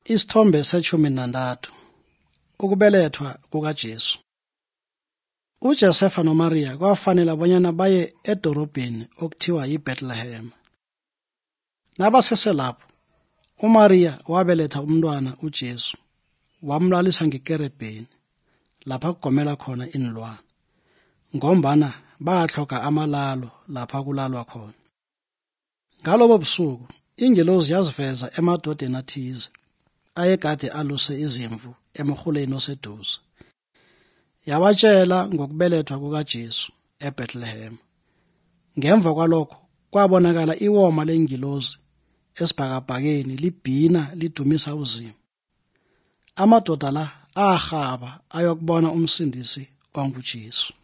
Isithombe se-13 Ukubelethwa kukaJesu. uJosefa noMaria kwafanele abonyana baye edorobheni okuthiwa yiBethlehem. Nabaseselapho, uMaria wabeletha umntwana uJesu, wamlalisa ngekerebheni lapha kugomela khona iinlwana, ngombana batlhoga amalalo lapha kulalwa khona. Ngalobo busuku ingelosi yaziveza emadodeni athize ayekade aluse izimvu emrhuleni oseduze, yawatshela ngokubelethwa kukaJesu eBethlehem. Ngemva kwalokho kwabonakala iwoma lengilozi esibhakabhakeni libhina lidumisa uZimu. Amadoda la arhaba ayokubona umsindisi onguJesu.